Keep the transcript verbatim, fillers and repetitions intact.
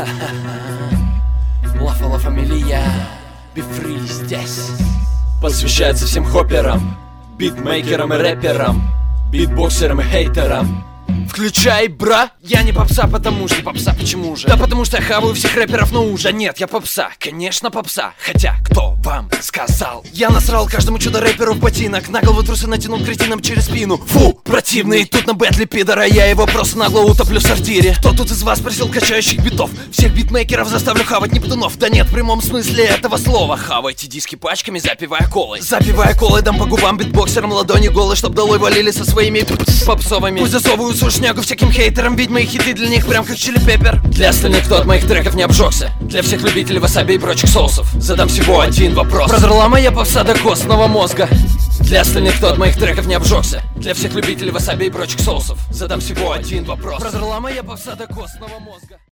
Лафа ла фамилия, be free здесь. Посвящается всем хопперам, битмейкерам и рэперам, битбоксерам и хейтерам. Включай, бра! Я не попса, потому что попса, почему же? Да потому что я хаваю всех рэперов, но уже нет, я попса, конечно попса. Хотя, кто вам сказал? Я насрал каждому чудо-рэперу в ботинок, на голову трусы натянул кретином через спину. Фу, противный, тут на бэтле пидора, я его просто нагло утоплю в сортире. Кто тут из вас просил качающих битов? Всех битмейкеров заставлю хавать нептунов. Да нет, в прямом смысле этого слова. Хавайте диски пачками, запивая колой. Запивая колой, дам по губам битбоксерам ладони голые, чтоб долой валили со своими попсовыми. Пусть засовывают сушнягу всяким хейтерам, ведь мои хиты для них прям как чили пеппер. Для остальных, кто от моих треков не обжегся, для всех любителей васаби и прочих соусов, задам всего один вопрос. Продрала моя попса до костного мозга. Для остальных, кто от моих треков не обжегся, для всех любителей васаби и прочих соусов, задам всего один вопрос. Продрала моя попса до костного мозга.